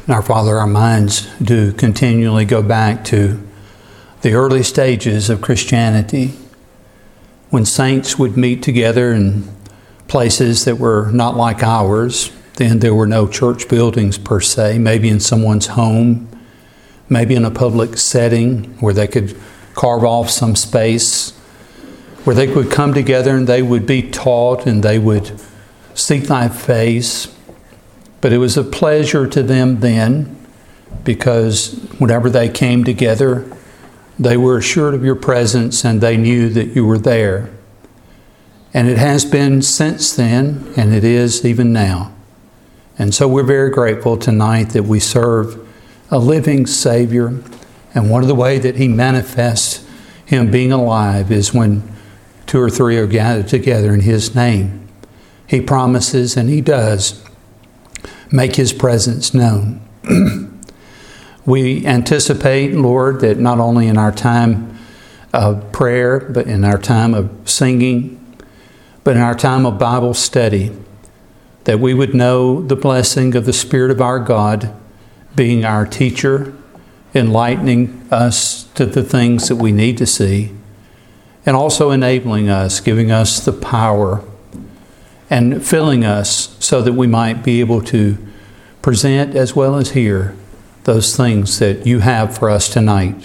And our Father, our minds do continually go back to the early stages of Christianity, when saints would meet together in places that were not like ours. Then there were no church buildings per se, maybe in someone's home, maybe in a public setting where they could carve off some space, where they would come together and they would be taught and they would seek thy face. But it was a pleasure to them then, because whenever they came together, they were assured of your presence and they knew that you were there. And it has been since then, and it is even now. And so we're very grateful tonight that we serve a living Savior. And one of the ways that He manifests Him being alive is when two or three are gathered together in His name. He promises, and He does, make His presence known. We anticipate, Lord, that not only in our time of prayer, but in our time of singing, but in our time of Bible study, that we would know the blessing of the Spirit of our God being our teacher, enlightening us to the things that we need to see, and also enabling us, giving us the power, and filling us so that we might be able to present as well as hear those things that you have for us tonight.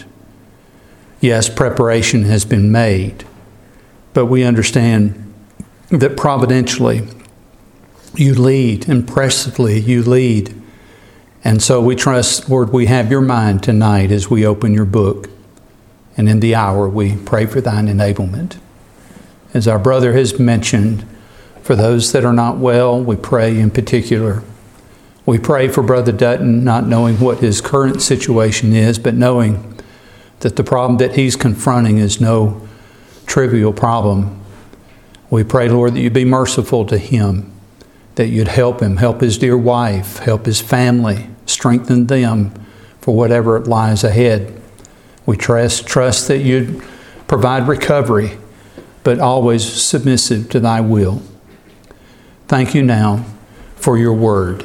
Yes, preparation has been made, but we understand that providentially you lead, impressively you lead. And so we trust, Lord, we have your mind tonight as we open your book. And in the hour we pray for thine enablement. As our brother has mentioned, for those that are not well, we pray in particular. We pray for Brother Dutton, not knowing what his current situation is, but knowing that the problem that he's confronting is no trivial problem. We pray, Lord, that you be merciful to him, that you'd help him, help his dear wife, help his family, strengthen them for whatever lies ahead. We trust that you'd provide recovery, but always submissive to thy will. Thank you now for your word.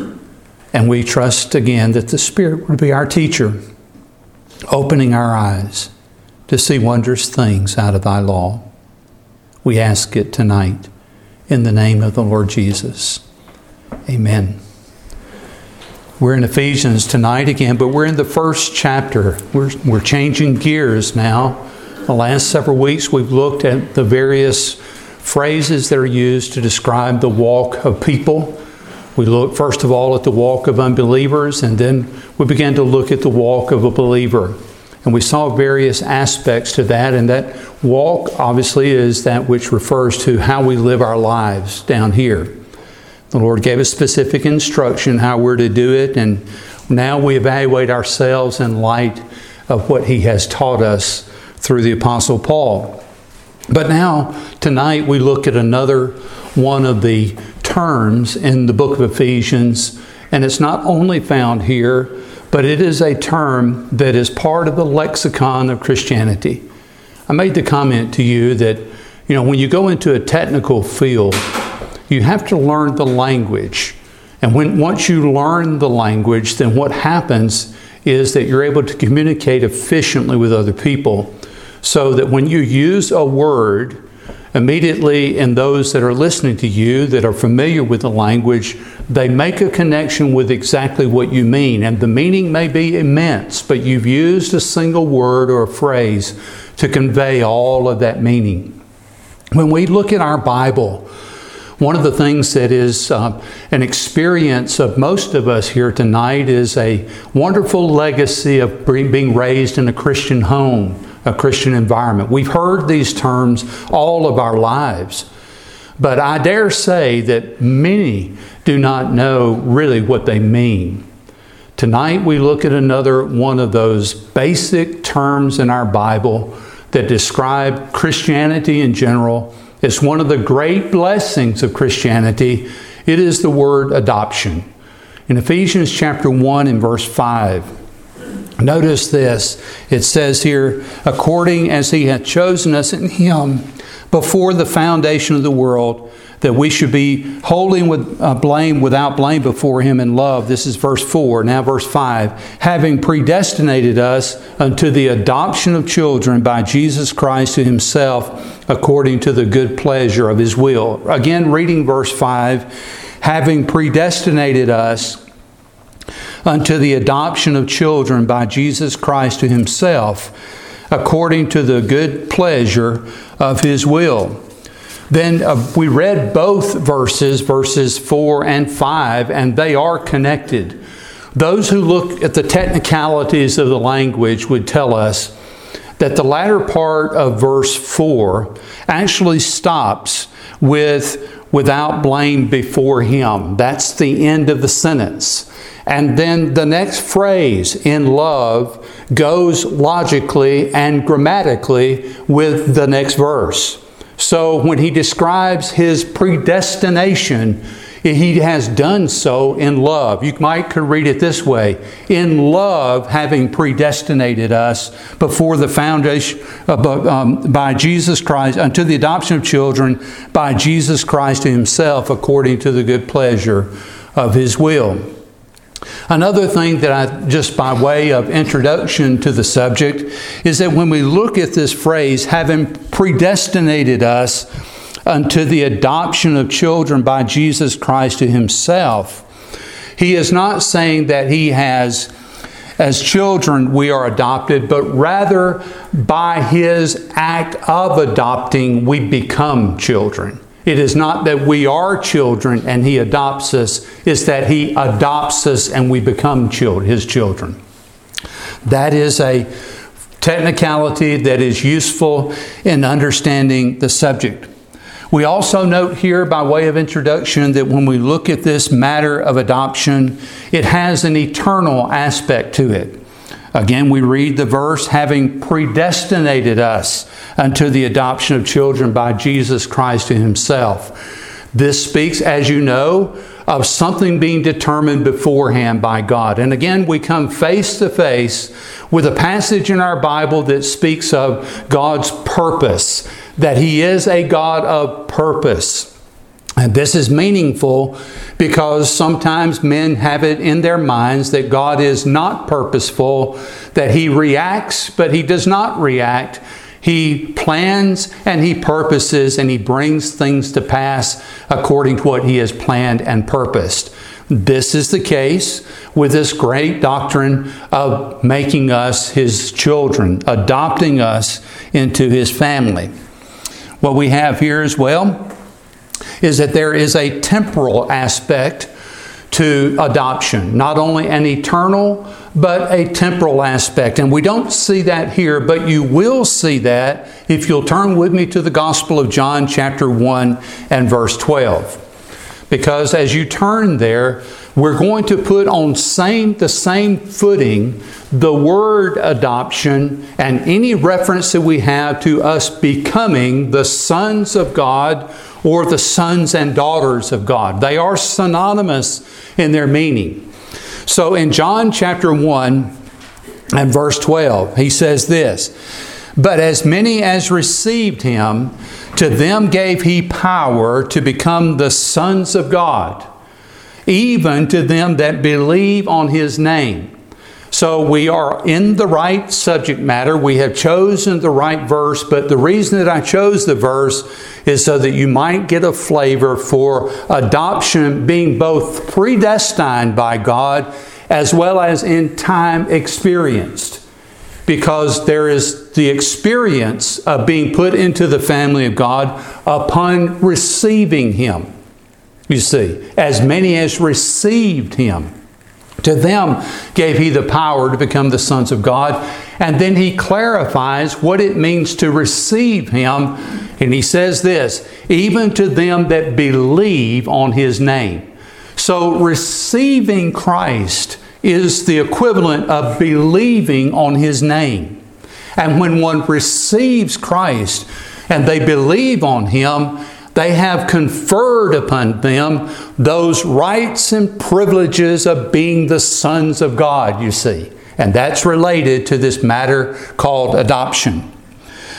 And we trust again that the Spirit would be our teacher, opening our eyes to see wondrous things out of thy law. We ask it tonight in the name of the Lord Jesus. Amen. We're in Ephesians tonight again, but we're in the first chapter. We're changing gears now. The last several weeks we've looked at the various phrases that are used to describe the walk of people. We looked first of all at the walk of unbelievers, and then we began to look at the walk of a believer. And we saw various aspects to that, and that walk obviously is that which refers to how we live our lives down here. The Lord gave us specific instruction how we're to do it, and now we evaluate ourselves in light of what He has taught us through the Apostle Paul. But now, tonight, we look at another one of the terms in the book of Ephesians, and it's not only found here, but it is a term that is part of the lexicon of Christianity. I made the comment to you that, when you go into a technical field, you have to learn the language. And once you learn the language, then what happens is that you're able to communicate efficiently with other people, so that when you use a word, immediately in those that are listening to you that are familiar with the language, they make a connection with exactly what you mean. And the meaning may be immense, but you've used a single word or a phrase to convey all of that meaning. When we look at our Bible, one of the things that is an experience of most of us here tonight is a wonderful legacy of being raised in a Christian home, a Christian environment. We've heard these terms all of our lives, but I dare say that many do not know really what they mean. Tonight we look at another one of those basic terms in our Bible that describe Christianity in general. It's one of the great blessings of Christianity. It is the word adoption. In Ephesians chapter 1 and verse 5, notice this. It says here, according as He hath chosen us in Him before the foundation of the world, that we should be holy and without blame before Him in love. This is verse 4. Now verse 5. Having predestinated us unto the adoption of children by Jesus Christ to Himself, according to the good pleasure of His will. Again, reading verse 5. Having predestinated us unto the adoption of children by Jesus Christ to Himself, according to the good pleasure of His will. Then we read both verses 4 and 5, and they are connected. Those who look at the technicalities of the language would tell us that the latter part of verse 4 actually stops with without blame before Him. That's the end of the sentence. And then the next phrase, in love, goes logically and grammatically with the next verse. So when he describes his predestination, he has done so in love. You could read it this way: in love, having predestinated us before the foundation by Jesus Christ unto the adoption of children by Jesus Christ Himself, according to the good pleasure of His will. Another thing that I, just by way of introduction to the subject, is that when we look at this phrase, having predestinated us unto the adoption of children by Jesus Christ to Himself, He is not saying that He has, as children we are adopted, but rather by His act of adopting we become children. It is not that we are children and He adopts us. It's that He adopts us and we become His children. That is a technicality that is useful in understanding the subject. We also note here, by way of introduction, that when we look at this matter of adoption, it has an eternal aspect to it. Again, we read the verse, having predestinated us unto the adoption of children by Jesus Christ to Himself. This speaks, as you know, of something being determined beforehand by God. And again, we come face to face with a passage in our Bible that speaks of God's purpose, that He is a God of purpose. And this is meaningful because sometimes men have it in their minds that God is not purposeful, that He reacts, but He does not react. He plans and He purposes and He brings things to pass according to what He has planned and purposed. This is the case with this great doctrine of making us His children, adopting us into His family. What we have here as well is that there is a temporal aspect to adoption. Not only an eternal, but a temporal aspect. And we don't see that here, but you will see that if you'll turn with me to the Gospel of John, chapter 1 and verse 12. Because as you turn there, we're going to put on the same footing the word adoption and any reference that we have to us becoming the sons of God or the sons and daughters of God. They are synonymous in their meaning. So in John chapter 1 and verse 12, he says this, "But as many as received Him, to them gave He power to become the sons of God, even to them that believe on His name." So we are in the right subject matter. We have chosen the right verse, but the reason that I chose the verse is so that you might get a flavor for adoption being both predestined by God as well as in time experienced. Because there is the experience of being put into the family of God upon receiving Him. You see, as many as received Him, to them gave He the power to become the sons of God. And then He clarifies what it means to receive Him. And He says this, even to them that believe on His name. So receiving Christ is the equivalent of believing on His name. And when one receives Christ and they believe on Him, they have conferred upon them those rights and privileges of being the sons of God, you see. And that's related to this matter called adoption.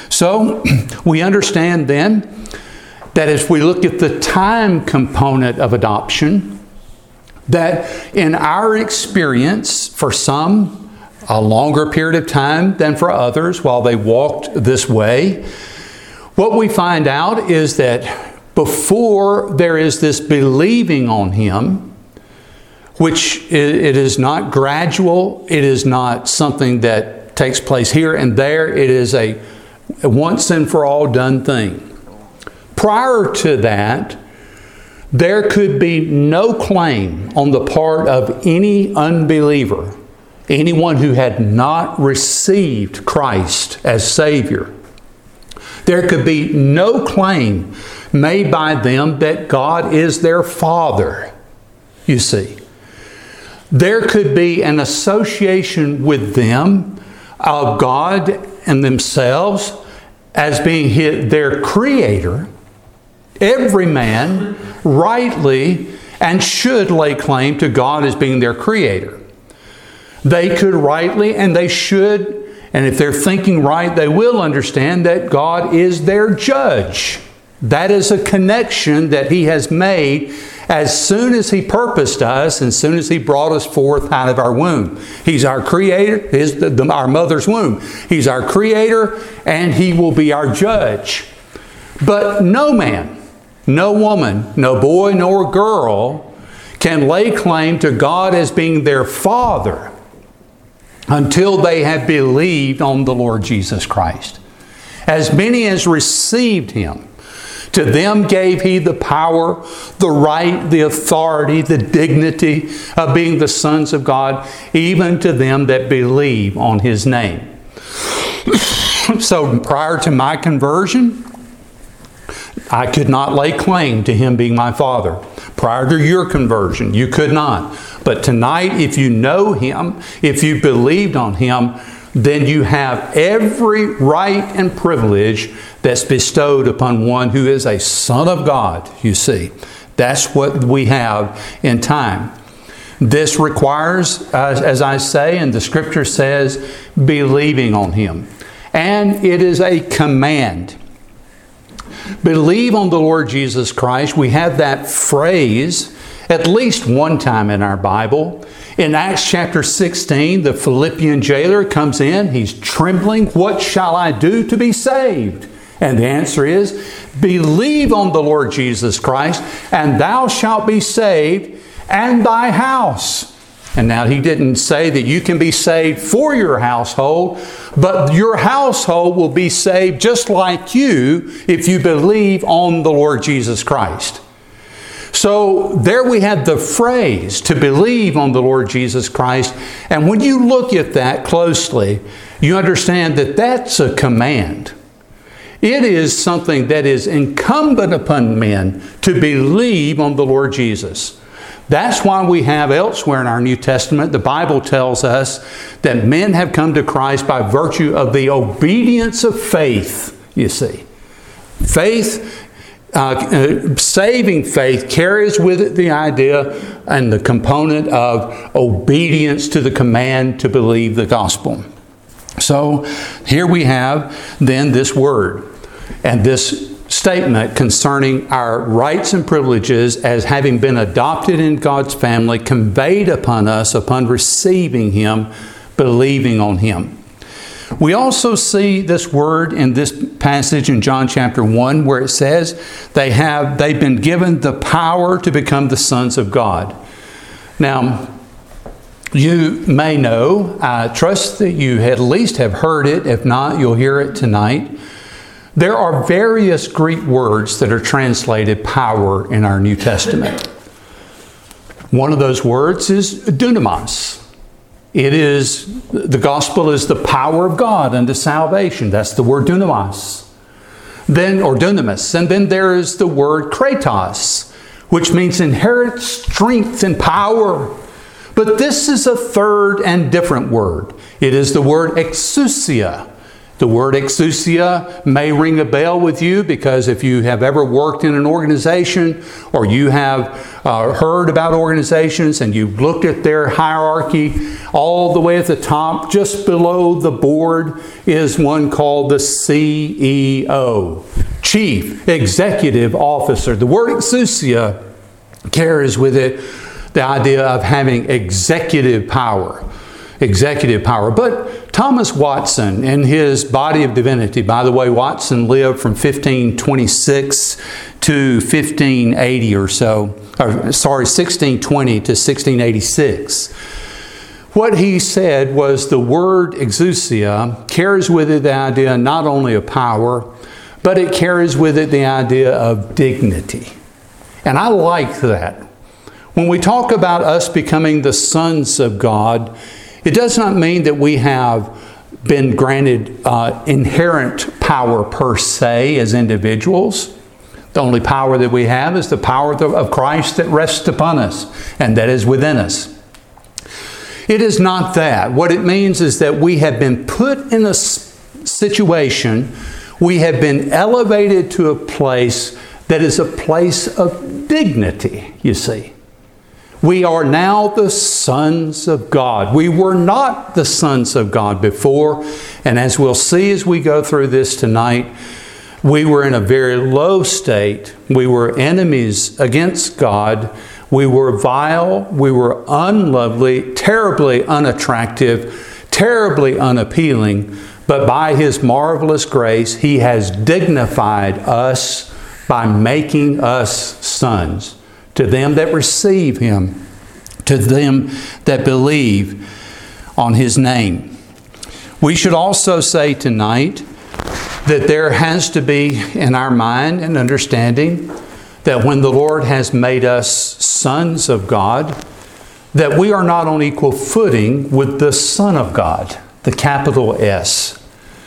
So we understand then that as we look at the time component of adoption, that in our experience, for some, a longer period of time than for others while they walked this way, what we find out is that before there is this believing on Him, which it is not gradual, it is not something that takes place here and there, it is a once and for all done thing. Prior to that, there could be no claim on the part of any unbeliever, anyone who had not received Christ as Savior. There could be no claim made by them that God is their Father, you see. There could be an association with them of God and themselves as being their Creator. Every man rightly and should lay claim to God as being their Creator. They could rightly and they should, and if they're thinking right, they will understand that God is their judge. That is a connection that He has made as soon as He purposed us and as soon as He brought us forth out of our womb. He's our Creator, our mother's womb. He's our Creator and He will be our judge. But no man, no woman, no boy, nor girl can lay claim to God as being their Father until they have believed on the Lord Jesus Christ. As many as received Him, to them gave He the power, the right, the authority, the dignity of being the sons of God, even to them that believe on His name. So prior to my conversion, I could not lay claim to Him being my Father. Prior to your conversion, you could not. But tonight, if you know Him, if you believed on Him, then you have every right and privilege that's bestowed upon one who is a son of God, you see. That's what we have in time. This requires, as I say, and the Scripture says, believing on Him. And it is a command. Believe on the Lord Jesus Christ. We have that phrase at least one time in our Bible. In Acts chapter 16, the Philippian jailer comes in. He's trembling. What shall I do to be saved? And the answer is, believe on the Lord Jesus Christ, and thou shalt be saved, and thy house. And now he didn't say that you can be saved for your household, but your household will be saved just like you if you believe on the Lord Jesus Christ. So there we have the phrase to believe on the Lord Jesus Christ. And when you look at that closely, you understand that that's a command. It is something that is incumbent upon men to believe on the Lord Jesus. That's why we have elsewhere in our New Testament, the Bible tells us that men have come to Christ by virtue of the obedience of faith, you see. Faith, saving faith carries with it the idea and the component of obedience to the command to believe the gospel. So here we have then this word and this statement concerning our rights and privileges as having been adopted in God's family, conveyed upon us upon receiving Him, believing on Him. We also see this word in this passage in John chapter 1 where it says they've been given the power to become the sons of God. Now, you may know, I trust that you at least have heard it. If not, you'll hear it tonight. There are various Greek words that are translated power in our New Testament. One of those words is dunamis. The gospel is the power of God unto salvation. That's the word dunamis. Or dunamis. And then there is the word kratos, which means inherent strength and power. But this is a third and different word. It is the word exousia. The word exousia may ring a bell with you because if you have ever worked in an organization or you have heard about organizations and you've looked at their hierarchy, all the way at the top, just below the board, is one called the CEO, Chief Executive Officer. The word exousia carries with it the idea of having executive power. Executive power. But Thomas Watson, in his Body of Divinity, by the way, Watson lived from 1526 to 1580 or so, 1620 to 1686. What he said was the word exousia carries with it the idea not only of power, but it carries with it the idea of dignity. And I like that. When we talk about us becoming the sons of God, it does not mean that we have been granted inherent power per se as individuals. The only power that we have is the power of Christ that rests upon us and that is within us. It is not that. What it means is that we have been put in a situation, we have been elevated to a place that is a place of dignity, you see. We are now the sons of God. We were not the sons of God before. And as we'll see as we go through this tonight, we were in a very low state. We were enemies against God. We were vile. We were unlovely, terribly unattractive, terribly unappealing. But by His marvelous grace, He has dignified us by making us sons. To them that receive Him, to them that believe on His name. We should also say tonight that there has to be in our mind an understanding that when the Lord has made us sons of God, that we are not on equal footing with the Son of God, the capital S.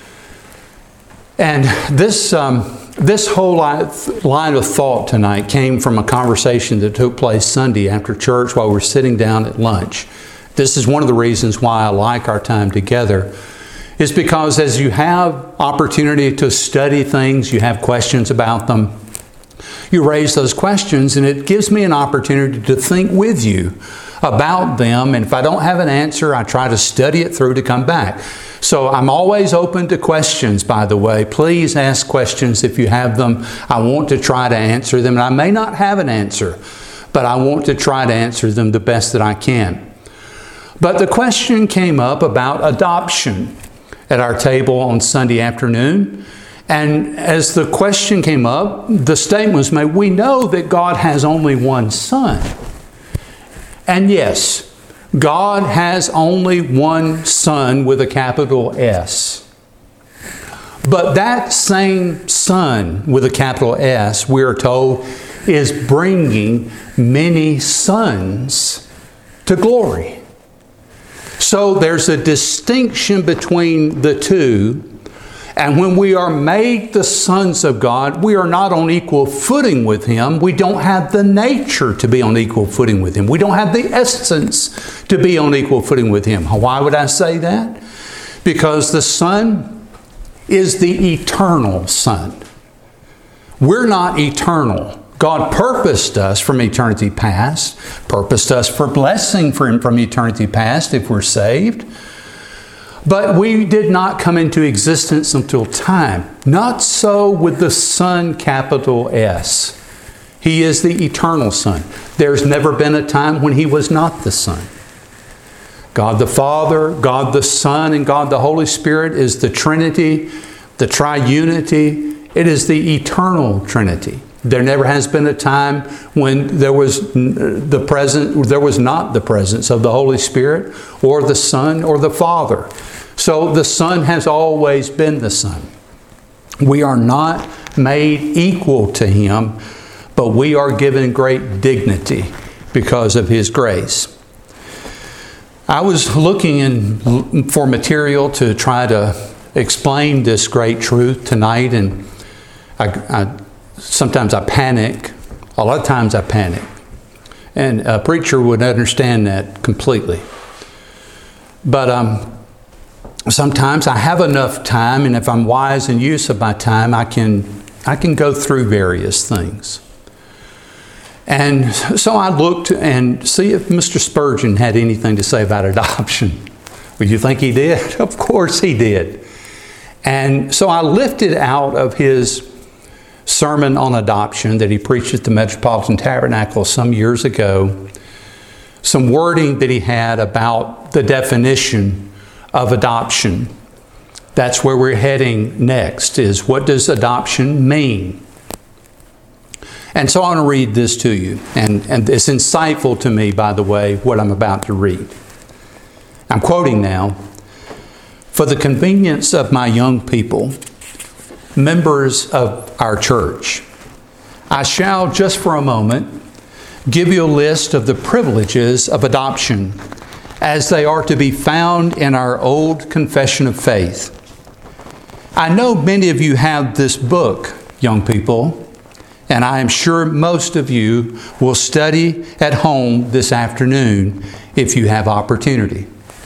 And this whole line of thought tonight came from a conversation that took place Sunday after church while we were sitting down at lunch. This is one of the reasons why I like our time together, is because as you have opportunity to study things, you have questions about them, you raise those questions, and it gives me an opportunity to think with you about them. And if I don't have an answer, I try to study it through to come back. So I'm always open to questions, by the way. Please ask questions if you have them. I want to try to answer them. And I may not have an answer, but I want to try to answer them the best that I can. But the question came up about adoption at our table on Sunday afternoon. And as the question came up, the statement was made, we know that God has only one Son. And yes, God has only one Son with a capital S. But that same Son with a capital S, we're told, is bringing many sons to glory. So there's a distinction between the two. And when we are made the sons of God, we are not on equal footing with Him. We don't have the nature to be on equal footing with Him. We don't have the essence to be on equal footing with Him. Why would I say that? Because the Son is the eternal Son. We're not eternal. God purposed us from eternity past, purposed us for blessing from eternity past if we're saved. But we did not come into existence until time. Not so with the Son, capital S. He is the eternal Son. There's never been a time when He was not the Son. God the Father, God the Son, and God the Holy Spirit is the Trinity, the triunity. It is the eternal Trinity. There never has been a time when there was not the presence of the Holy Spirit or the Son or the Father. So the Son has always been the Son. We are not made equal to Him, but we are given great dignity because of His grace. I was looking for material to try to explain this great truth tonight, and sometimes I panic. A lot of times I panic. And a preacher would understand that completely. But sometimes I have enough time, and if I'm wise in use of my time, I can go through various things. And so I looked and see if Mr. Spurgeon had anything to say about adoption. Well, you think he did? Of course he did. And so I lifted out of his sermon on adoption that he preached at the Metropolitan Tabernacle some years ago, some wording that he had about the definition of adoption. That's where we're heading next, is what does adoption mean? And so I want to read this to you. And it's insightful to me, by the way, what I'm about to read. I'm quoting now. For the convenience of my young people, members of our church, I shall just for a moment give you a list of the privileges of adoption as they are to be found in our old confession of faith. I know many of you have this book, young people, and I am sure most of you will study at home this afternoon if you have opportunity.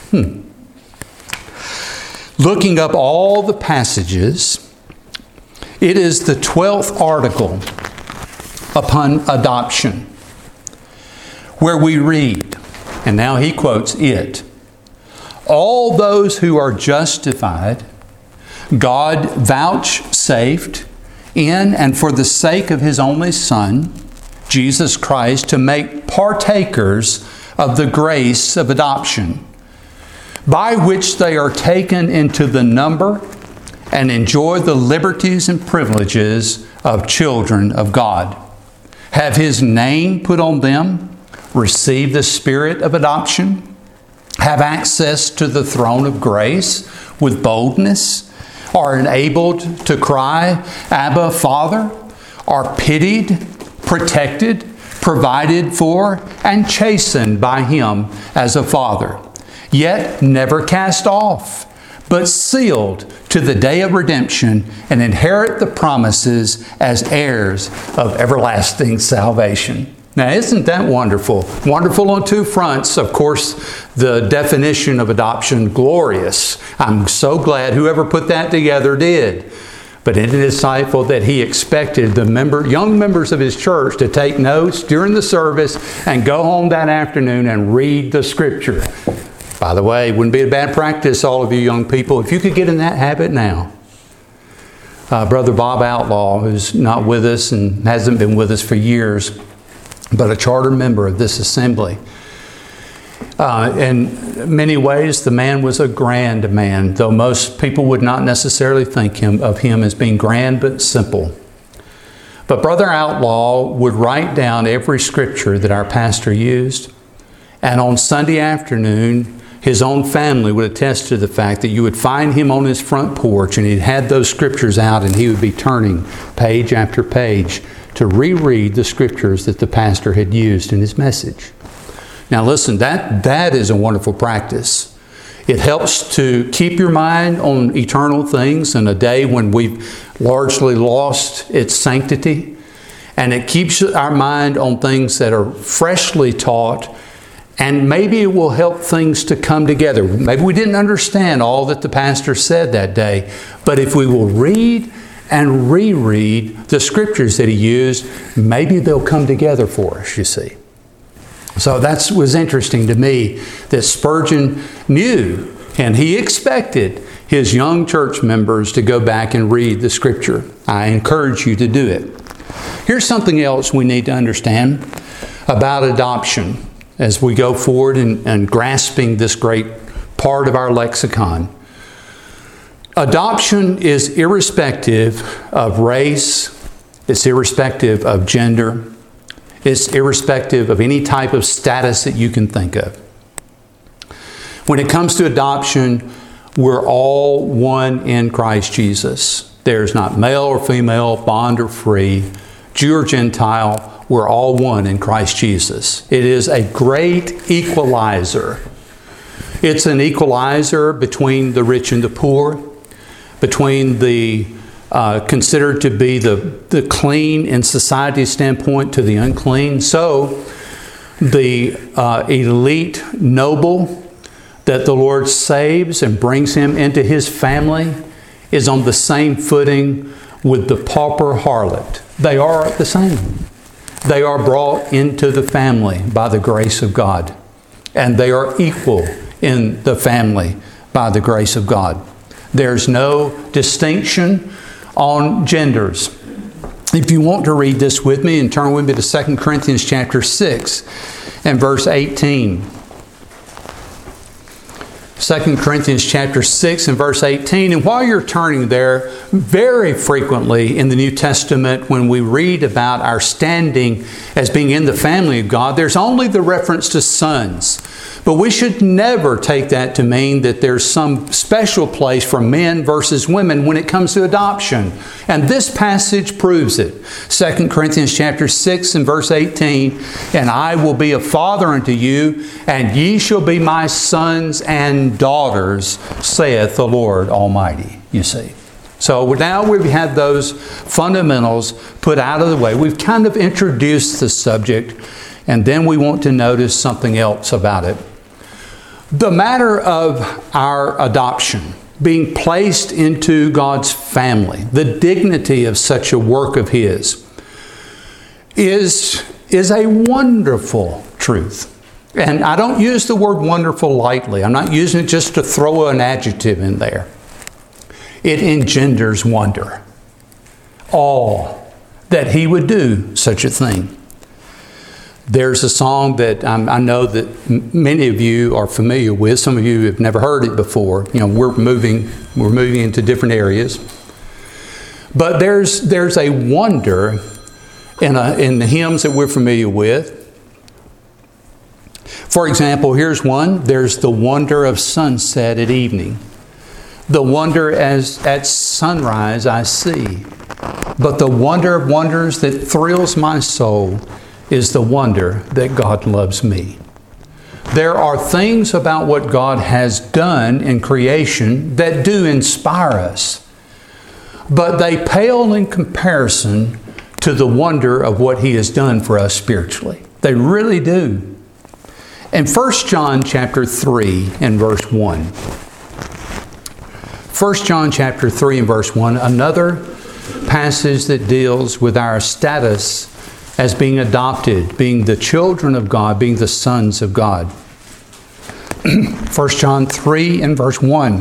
Looking up all the passages, it is the 12th article upon adoption, where we read, and now he quotes it, all those who are justified, God vouchsafed in and for the sake of His only Son, Jesus Christ, to make partakers of the grace of adoption, by which they are taken into the number and enjoy the liberties and privileges of children of God, have His name put on them, receive the Spirit of adoption, have access to the throne of grace with boldness, are enabled to cry, Abba, Father, are pitied, protected, provided for, and chastened by Him as a Father, yet never cast off, but sealed to the day of redemption and inherit the promises as heirs of everlasting salvation. Now, isn't that wonderful? Wonderful on two fronts. Of course, the definition of adoption, glorious. I'm so glad whoever put that together did. But it is insightful that he expected the young members of his church to take notes during the service and go home that afternoon and read the Scripture. By the way, it wouldn't be a bad practice, all of you young people, if you could get in that habit now. Brother Bob Outlaw, who's not with us and hasn't been with us for years, but a charter member of this assembly. In many ways, the man was a grand man, though most people would not necessarily think of him as being grand but simple. But Brother Outlaw would write down every scripture that our pastor used, and on Sunday afternoon, his own family would attest to the fact that you would find him on his front porch and he'd had those scriptures out and he would be turning page after page to reread the scriptures that the pastor had used in his message. Now listen, that is a wonderful practice. It helps to keep your mind on eternal things in a day when we've largely lost its sanctity. And it keeps our mind on things that are freshly taught, and maybe it will help things to come together. Maybe we didn't understand all that the pastor said that day, but if we will read and reread the scriptures that he used, maybe they'll come together for us, you see. So that was interesting to me that Spurgeon knew and he expected his young church members to go back and read the Scripture. I encourage you to do it. Here's something else we need to understand about adoption as we go forward and grasping this great part of our lexicon. Adoption is irrespective of race, it's irrespective of gender, it's irrespective of any type of status that you can think of. When it comes to adoption, we're all one in Christ Jesus. There's not male or female, bond or free, Jew or Gentile. We're all one in Christ Jesus. It is a great equalizer. It's an equalizer between the rich and the poor, between the considered to be the clean in society's standpoint to the unclean. So the elite, noble, that the Lord saves and brings him into his family is on the same footing with the pauper harlot. They are the same. They are brought into the family by the grace of God. And they are equal in the family by the grace of God. There's no distinction on genders. If you want to read this with me and turn with me to 2 Corinthians chapter 6 and verse 18. 2 Corinthians chapter 6 and verse 18. And while you're turning there, very frequently in the New Testament, when we read about our standing as being in the family of God, there's only the reference to sons. But we should never take that to mean that there's some special place for men versus women when it comes to adoption. And this passage proves it. 2 Corinthians chapter 6 and verse 18, and I will be a father unto you, and ye shall be my sons and daughters, saith the Lord Almighty. You see. So now we've had those fundamentals put out of the way. We've kind of introduced the subject, and then we want to notice something else about it. The matter of our adoption, being placed into God's family, the dignity of such a work of His, is a wonderful truth. And I don't use the word wonderful lightly. I'm not using it just to throw an adjective in there. It engenders wonder, awe that He would do such a thing. There's a song that I know that many of you are familiar with. Some of you have never heard it before. You know, we're moving into different areas. But there's a wonder in the hymns that we're familiar with. For example, here's one. There's the wonder of sunset at evening. The wonder as at sunrise I see. But the wonder of wonders that thrills my soul is the wonder that God loves me. There are things about what God has done in creation that do inspire us, but they pale in comparison to the wonder of what He has done for us spiritually. They really do. In 1 John chapter 3 and verse 1, 1 John chapter 3 and verse 1, another passage that deals with our status as being adopted, being the children of God, being the sons of God. 1 John 3 and verse 1.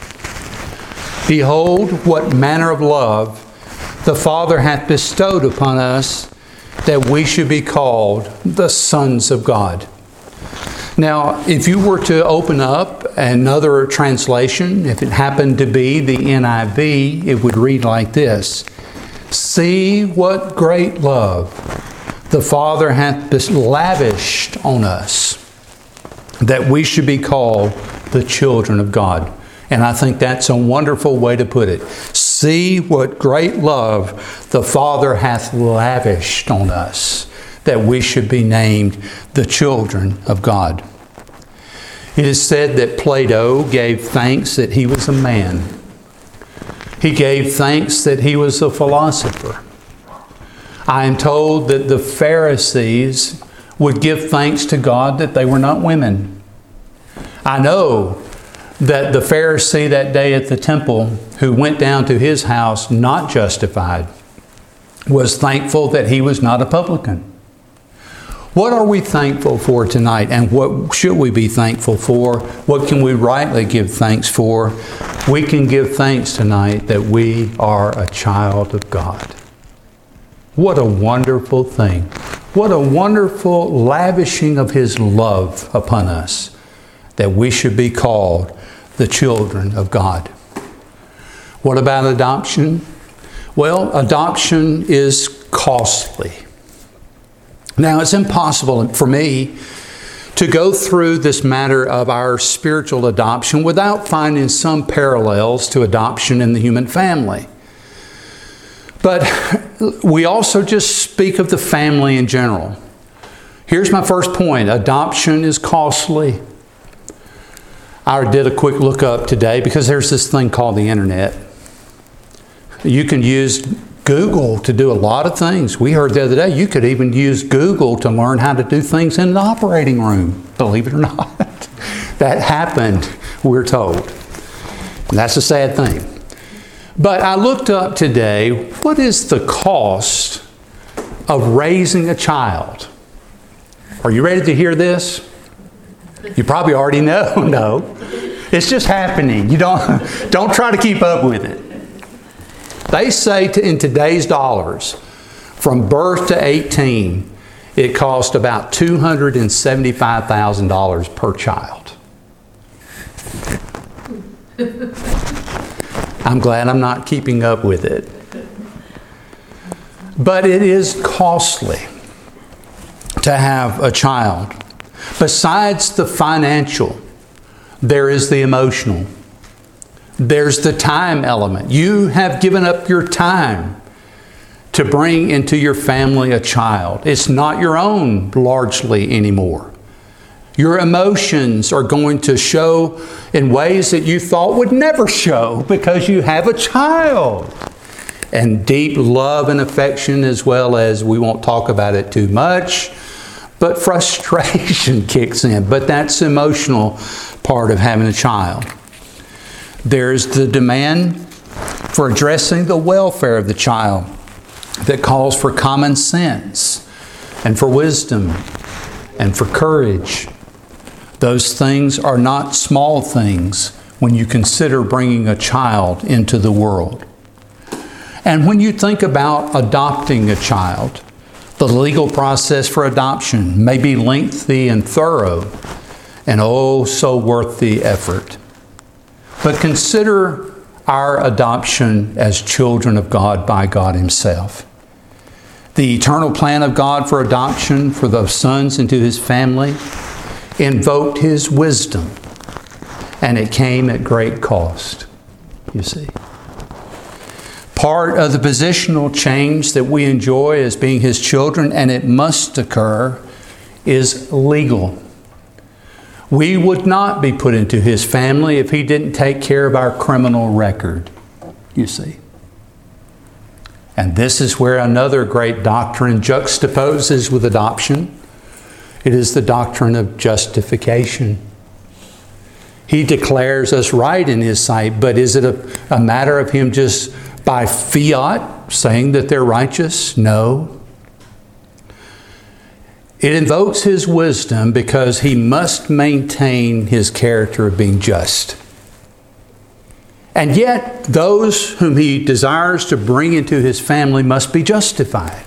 Behold, what manner of love the Father hath bestowed upon us, that we should be called the sons of God. Now, if you were to open up another translation, if it happened to be the NIV, it would read like this. See what great love the Father hath lavished on us, that we should be called the children of God. And I think that's a wonderful way to put it. See what great love the Father hath lavished on us, that we should be named the children of God. It is said that Plato gave thanks that he was a man. He gave thanks that he was a philosopher. I am told that the Pharisees would give thanks to God that they were not women. I know that the Pharisee that day at the temple who went down to his house not justified was thankful that he was not a publican. What are we thankful for tonight, and what should we be thankful for? What can we rightly give thanks for? We can give thanks tonight that we are a child of God. What a wonderful thing. What a wonderful lavishing of His love upon us, that we should be called the children of God. What about adoption? Well, adoption is costly. Now, it's impossible for me to go through this matter of our spiritual adoption without finding some parallels to adoption in the human family. But we also just speak of the family in general. Here's my first point. Adoption is costly. I did a quick look up today because there's this thing called the internet. You can use Google to do a lot of things. We heard the other day you could even use Google to learn how to do things in the operating room, believe it or not. That happened, we're told. And that's a sad thing. But I looked up today, what is the cost of raising a child? Are you ready to hear this? You probably already know. No. It's just happening. You don't try to keep up with it. They say in today's dollars, from birth to 18, it costs about $275,000 per child. I'm glad I'm not keeping up with it. But it is costly to have a child. Besides the financial, there is the emotional. There's the time element. You have given up your time to bring into your family a child. It's not your own largely anymore. Your emotions are going to show in ways that you thought would never show because you have a child. And deep love and affection, as well as, we won't talk about it too much, but frustration kicks in. But that's the emotional part of having a child. There's the demand for addressing the welfare of the child that calls for common sense and for wisdom and for courage. Those things are not small things when you consider bringing a child into the world. And when you think about adopting a child, the legal process for adoption may be lengthy and thorough and oh so worth the effort. But consider our adoption as children of God by God Himself. The eternal plan of God for adoption for those sons into His family invoked His wisdom, and it came at great cost, you see. Part of the positional change that we enjoy as being His children, and it must occur, is legal. We would not be put into His family if He didn't take care of our criminal record, you see. And this is where another great doctrine juxtaposes with adoption. It is the doctrine of justification. He declares us right in His sight, but is it a matter of Him just by fiat saying that they're righteous? No. It invokes His wisdom because He must maintain His character of being just. And yet, those whom He desires to bring into His family must be justified.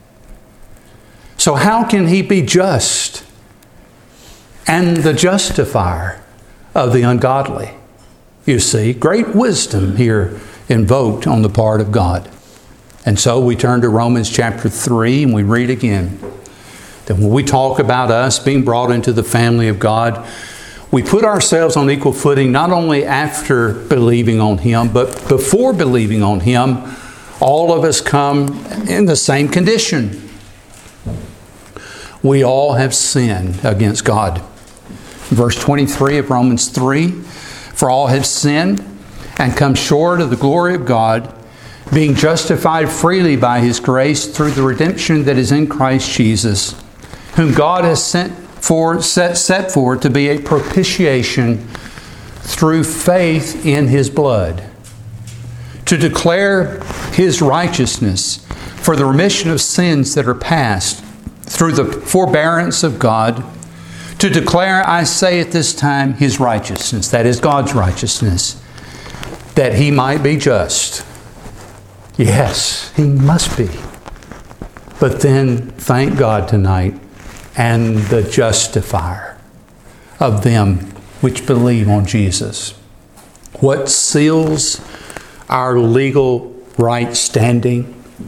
So how can He be just and the justifier of the ungodly? You see, great wisdom here invoked on the part of God. And so we turn to Romans chapter 3 and we read again that when we talk about us being brought into the family of God, we put ourselves on equal footing not only after believing on Him, but before believing on Him, all of us come in the same condition. We all have sinned against God. Verse 23 of Romans 3, for all have sinned and come short of the glory of God, being justified freely by His grace through the redemption that is in Christ Jesus, whom God has set forward to be a propitiation through faith in His blood, to declare His righteousness for the remission of sins that are past through the forbearance of God, to declare, I say at this time, His righteousness, that is God's righteousness, that He might be just. Yes, He must be. But then, thank God tonight, and the justifier of them which believe on Jesus. What seals our legal right standing?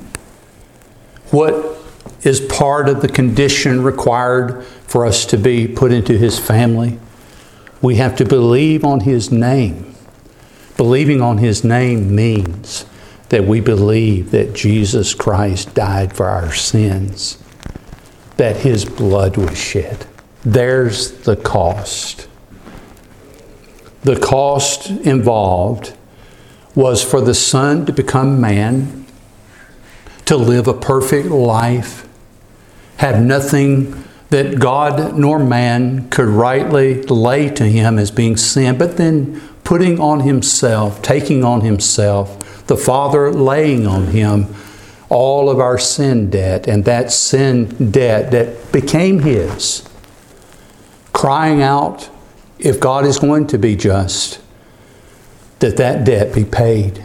What is part of the condition required for us to be put into His family? We have to believe on His name. Believing on His name means that we believe that Jesus Christ died for our sins, that His blood was shed. There's the cost. The cost involved was for the Son to become man, to live a perfect life, have nothing that God nor man could rightly lay to him as being sin, but then putting on himself, taking on himself, the Father laying on him all of our sin debt, and that sin debt that became his, crying out, if God is going to be just, that debt be paid.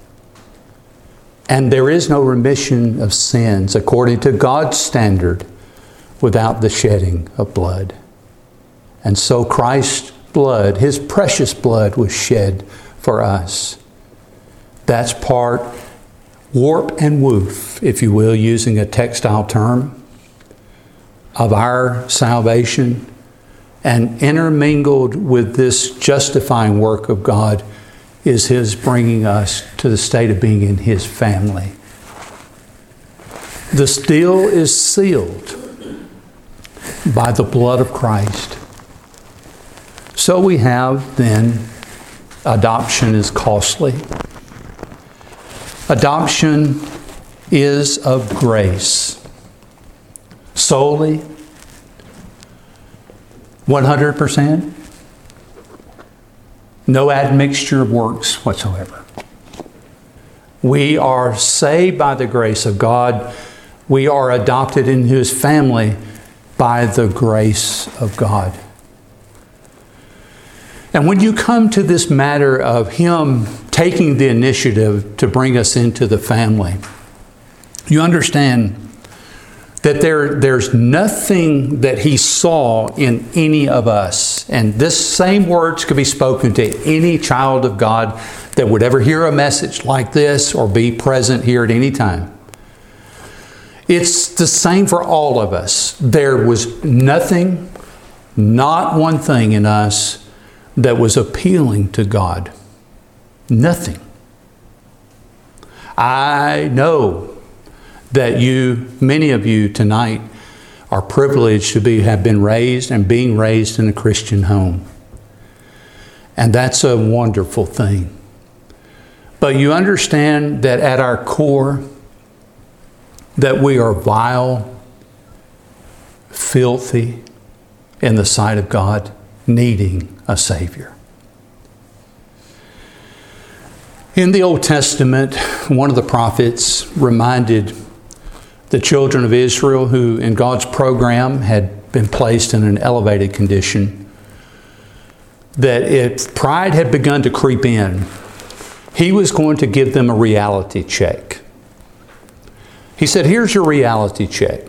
And there is no remission of sins according to God's standard without the shedding of blood. And so Christ's blood, His precious blood, was shed for us. That's part, warp and woof, if you will, using a textile term, of our salvation, and intermingled with this justifying work of God is His bringing us to the state of being in His family. This deal is sealed by the blood of Christ. So we have then, adoption is costly. Adoption is of grace. Solely, 100%. No admixture of works whatsoever. We are saved by the grace of God. We are adopted into His family by the grace of God. And when you come to this matter of Him taking the initiative to bring us into the family, you understand that there's nothing that He saw in any of us. And this same words could be spoken to any child of God that would ever hear a message like this or be present here at any time. It's the same for all of us. There was nothing, not one thing in us that was appealing to God. Nothing. I know that many of you tonight are privileged to have been raised and being raised in a Christian home. And that's a wonderful thing. But you understand that at our core, that we are vile, filthy in the sight of God, needing a Savior. In the Old Testament, one of the prophets reminded the children of Israel, who in God's program had been placed in an elevated condition, that if pride had begun to creep in, He was going to give them a reality check. He said, here's your reality check.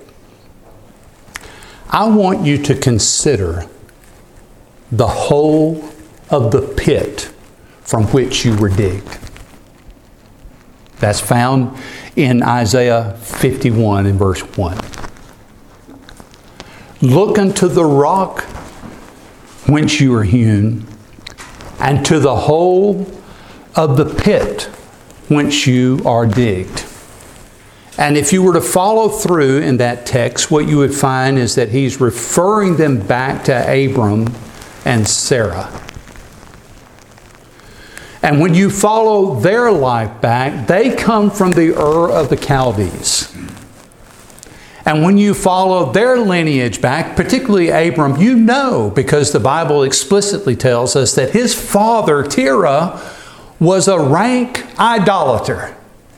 I want you to consider the whole of the pit from which you were digged. That's found in Isaiah 51 in verse 1. Look unto the rock whence you were hewn, and to the hole of the pit whence you are digged. And if you were to follow through in that text, what you would find is that he's referring them back to Abram and Sarah. And when you follow their life back, they come from the Ur of the Chaldees. And when you follow their lineage back, particularly Abram, you know, because the Bible explicitly tells us that his father, Terah, was a rank idolater.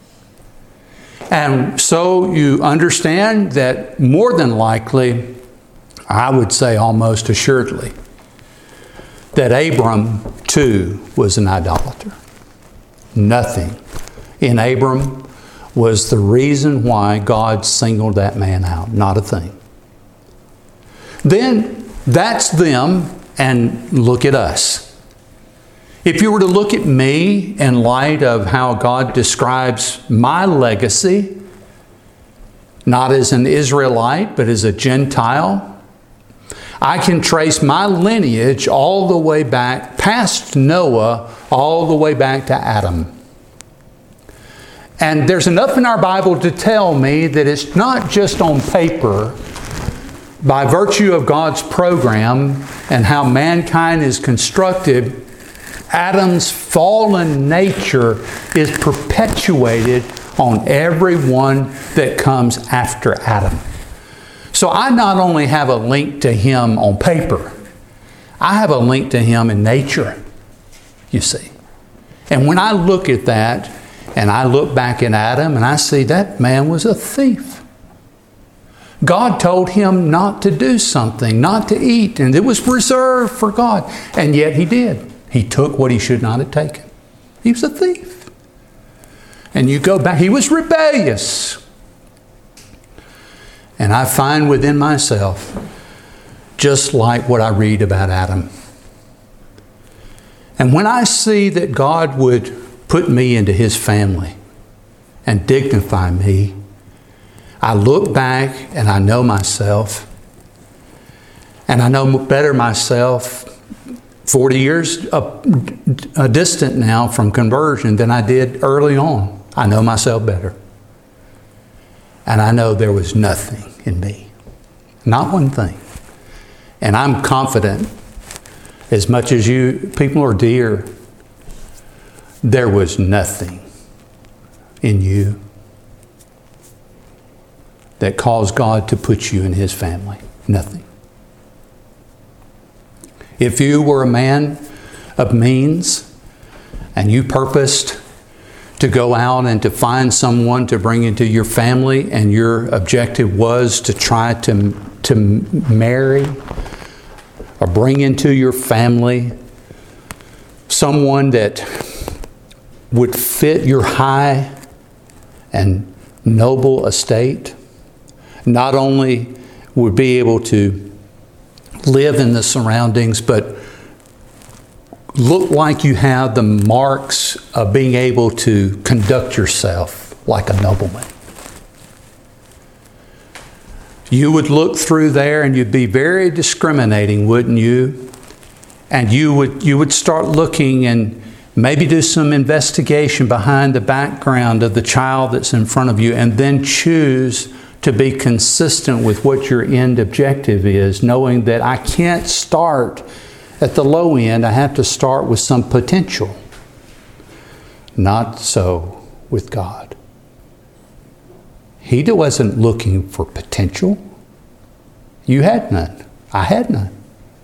And so you understand that more than likely, I would say almost assuredly, that Abram too was an idolater. Nothing in Abram was the reason why God singled that man out. Not a thing. Then that's them, and look at us. If you were to look at me in light of how God describes my legacy, not as an Israelite, but as a Gentile, I can trace my lineage all the way back past Noah, all the way back to Adam. And there's enough in our Bible to tell me that it's not just on paper, by virtue of God's program and how mankind is constructed. Adam's fallen nature is perpetuated on everyone that comes after Adam. So I not only have a link to Him on paper, I have a link to Him in nature, you see. And when I look at that, and I look back at Adam, and I see that man was a thief. God told him not to do something, not to eat, and it was reserved for God. And yet he did. He took what he should not have taken. He was a thief. And you go back, he was rebellious. And I find within myself, just like what I read about Adam. And when I see that God would put me into His family and dignify me, I look back and I know myself. And I know better myself 40 years distant now from conversion than I did early on. I know myself better. And I know there was nothing in me. Not one thing. And I'm confident, as much as you people are dear, there was nothing in you that caused God to put you in His family. Nothing. If you were a man of means and you purposed to go out and to find someone to bring into your family, and your objective was to try to marry or bring into your family someone that would fit your high and noble estate, not only would be able to live in the surroundings, but look like you have the marks of being able to conduct yourself like a nobleman. You would look through there and you'd be very discriminating, wouldn't you? And you would start looking and maybe do some investigation behind the background of the child that's in front of you, and then choose to be consistent with what your end objective is, knowing that I can't start at the low end. I have to start with some potential. Not so with God. He wasn't looking for potential. You had none. I had none.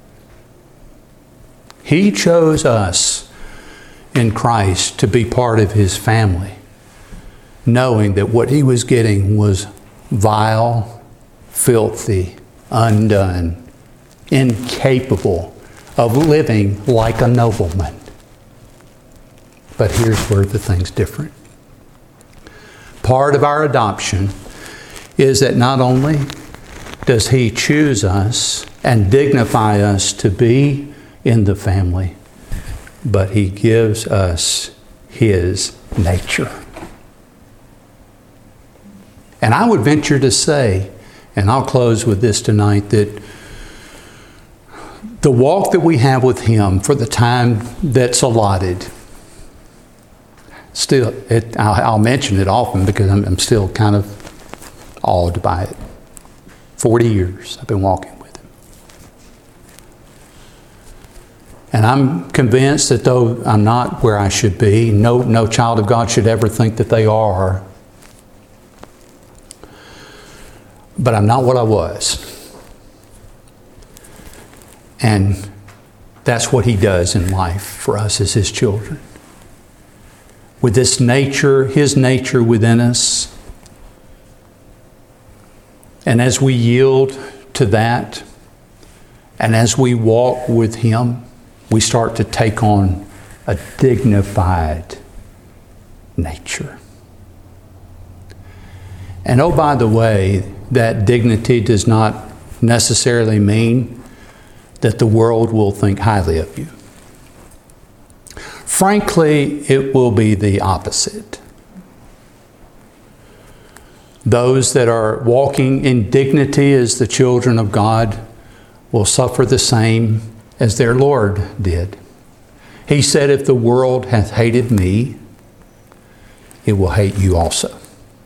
He chose us in Christ to be part of His family, knowing that what He was getting was vile, filthy, undone, incapable of living like a nobleman. But here's where the thing's different. Part of our adoption is that not only does He choose us and dignify us to be in the family, but He gives us His nature. And I would venture to say, and I'll close with this tonight, that the walk that we have with Him for the time that's allotted, still, I'll mention it often because I'm still kind of awed by it. 40 years I've been walking with Him. And I'm convinced that though I'm not where I should be, no child of God should ever think that they are, but I'm not what I was. And that's what He does in life for us as His children. With this nature, His nature within us. And as we yield to that, and as we walk with Him, we start to take on a dignified nature. And oh, by the way, that dignity does not necessarily mean that the world will think highly of you. Frankly, it will be the opposite. Those that are walking in dignity as the children of God will suffer the same as their Lord did. He said, if the world hath hated me, it will hate you also.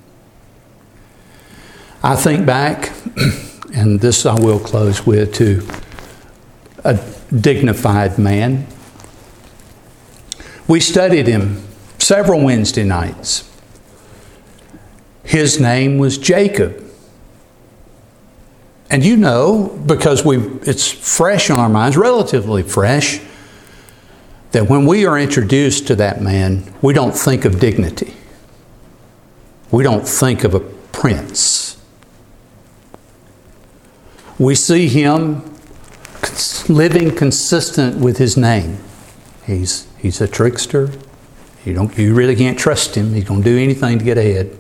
I think back, and this I will close with, to a dignified man. We studied him several Wednesday nights. His name was Jacob. And you know, because it's fresh on our minds, relatively fresh, that when we are introduced to that man, we don't think of dignity. We don't think of a prince. We see him living consistent with his name. He's a trickster. You really can't trust him. He's going to do anything to get ahead.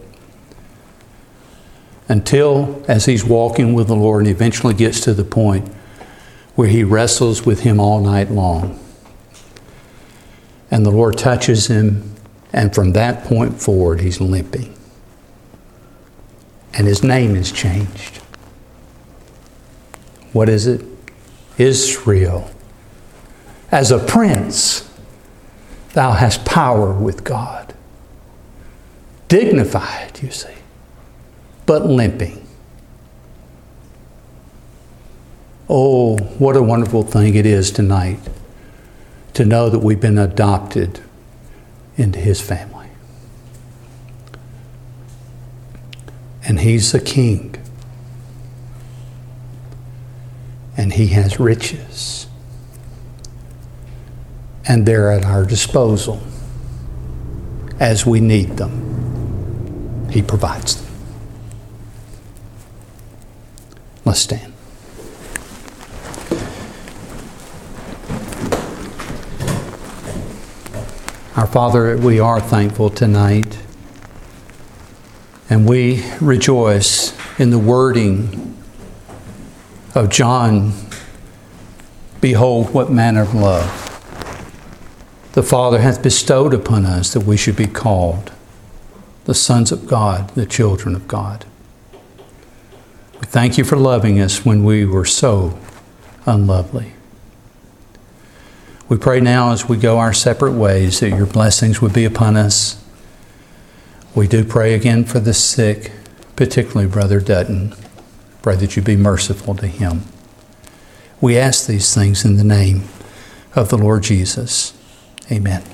Until, as he's walking with the Lord, and eventually gets to the point where he wrestles with him all night long. And the Lord touches him, and from that point forward, he's limping. And his name is changed. What is it? Israel. As a prince, thou hast power with God. Dignified, you see, but limping. Oh, what a wonderful thing it is tonight to know that we've been adopted into his family. And he's a king. And he has riches. And they're at our disposal as we need them. He provides them. Let's stand. Our Father, we are thankful tonight, and we rejoice in the wording of John. Behold, what manner of love the Father hath bestowed upon us, that we should be called the sons of God, the children of God. We thank you for loving us when we were so unlovely. We pray now as we go our separate ways that your blessings would be upon us. We do pray again for the sick, particularly Brother Dutton. Pray that you be merciful to him. We ask these things in the name of the Lord Jesus. Amen.